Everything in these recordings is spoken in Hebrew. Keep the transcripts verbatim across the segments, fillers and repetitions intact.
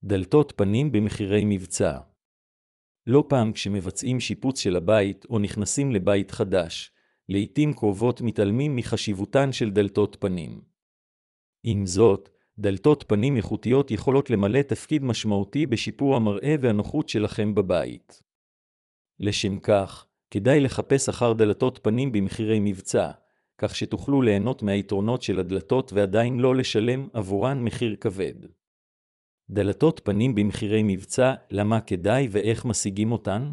דלתות פנים במחירי מבצע. לא פעם כשמבצעים שיפוץ של הבית או נכנסים לבית חדש, לעתים קרובות מתעלמים מחשיבותן של דלתות פנים. עם זאת, דלתות פנים איכותיות יכולות למלא תפקיד משמעותי בשיפור המראה והנוחות שלכם בבית. לשם כך, כדאי לחפש אחר דלתות פנים במחירי מבצע, כך שתוכלו ליהנות מהיתרונות של הדלתות ועדיין לא לשלם עבורן מחיר כבד. דלתות פנים במחירי מבצע, למה כדאי ואיך משיגים אותן?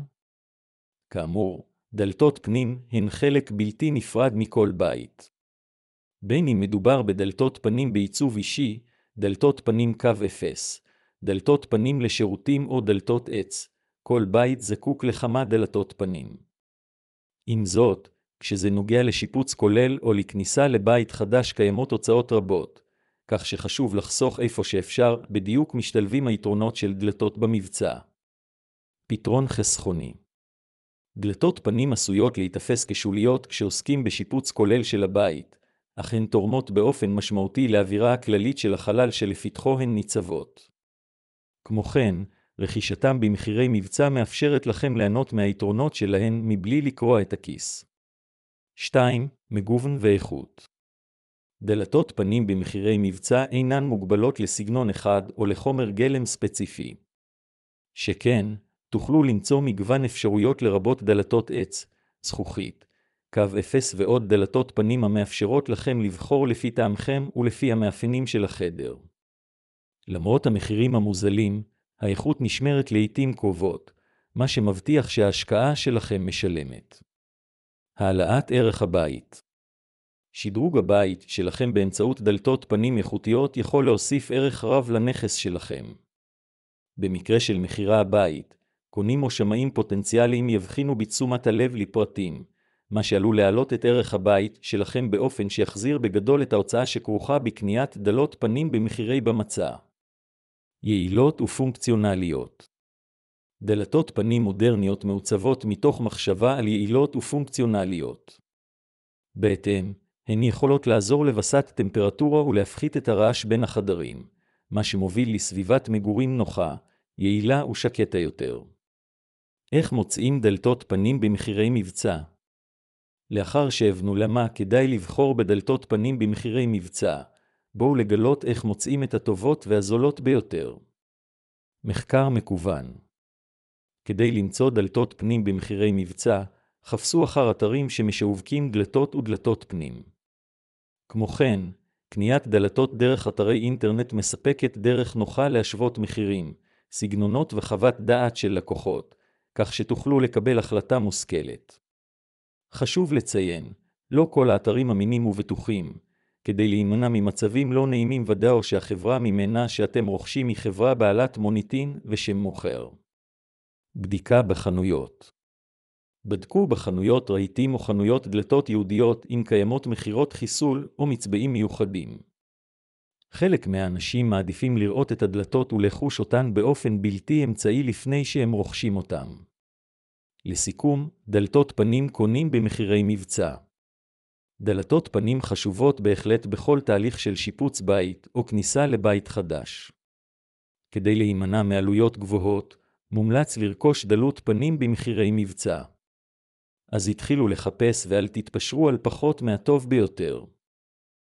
כאמור, דלתות פנים הן חלק בלתי נפרד מכל בית. בין אם מדובר בדלתות פנים בעיצוב אישי, דלתות פנים קו אפס, דלתות פנים לשירותים או דלתות עץ, כל בית זקוק לכמה דלתות פנים. עם זאת, כשזה נוגע לשיפוץ כולל או לכניסה לבית חדש קיימות הוצאות רבות, כך שחשוב לחסוך איפה שאפשר, בדיוק משתלבים היתרונות של דלתות במבצע. פתרון חסכוני. דלתות פנים עשויות להיתפס כשוליות כשעוסקים בשיפוץ כולל של הבית, אך הן תורמות באופן משמעותי לאווירה הכללית של החלל שלפתחו הן ניצבות. כמו כן, רכישתם במחירי מבצע מאפשרת לכם ליהנות מהיתרונות שלהן מבלי לקרוע את הכיס. שתיים. מגוון ואיכות. דלתות פנים במחירי מבצע אינן מוגבלות לסגנון אחד או לחומר גלם ספציפי. שכן, תוכלו למצוא מגוון אפשרויות לרבות דלתות עץ, זכוכית, קו אפס ועוד דלתות פנים המאפשרות לכם לבחור לפי טעמכם ולפי המאפיינים של החדר. למרות המחירים המוזלים, האיכות נשמרת לעתים קרובות, מה שמבטיח שההשקעה שלכם משלמת. העלאת ערך הבית. שדרוג הבית שלכם באמצעות דלתות פנים איכותיות יכול להוסיף ערך רב לנכס שלכם. במקרה של מחירה הבית, קונים או שמאים פוטנציאליים יבחינו בתשומת הלב לפרטים, מה שעלול להעלות את ערך הבית שלכם באופן שיחזיר בגדול את ההוצאה שכרוכה בקניית דלות פנים במחירי במצע. יעילות ופונקציונליות. דלתות פנים מודרניות מעוצבות מתוך מחשבה על יעילות ופונקציונליות. בהתאם, הן יכולות לעזור לווסת טמפרטורה ולהפחית את הרעש בין החדרים, מה שמוביל לסביבת מגורים נוחה, יעילה ושקטה יותר. איך מוצאים דלתות פנים במחירי מבצע? לאחר שהבנו למה כדאי לבחור בדלתות פנים במחירי מבצע, בואו לגלות איך מוצאים את הטובות והזולות ביותר. מחקר מקוון. כדי למצוא דלתות פנים במחירי מבצע, חפשו אחר אתרים שמשווקים דלתות ודלתות פנים. כמו כן, קניית דלתות דרך אתרי אינטרנט מספקת דרך נוחה להשוות מחירים, סגנונות וחוות דעת של לקוחות, כך שתוכלו לקבל החלטה מושכלת. חשוב לציין, לא כל האתרים אמינים ובטוחים, כדי להימנע ממצבים לא נעימים ודאו שהחברה ממנה שאתם רוכשים היא חברה בעלת מוניטין ושם מוכר. בדיקה בחנויות. בדקו בחנויות רהיטים או חנויות דלתות יהודיות אם קיימות מחירות חיסול או מצבעים מיוחדים. חלק מהאנשים מעדיפים לראות את הדלתות ולחוש אותן באופן בלתי אמצעי לפני שהם רוכשים אותם. לסיכום, דלתות פנים קונים במחירי מבצע. דלתות פנים חשובות בהחלט בכל תהליך של שיפוץ בית או כניסה לבית חדש. כדי להימנע מעלויות גבוהות, מומלץ לרכוש דלות פנים במחירי מבצע. אז התחילו לחפש ואל תתפשרו על פחות מהטוב ביותר.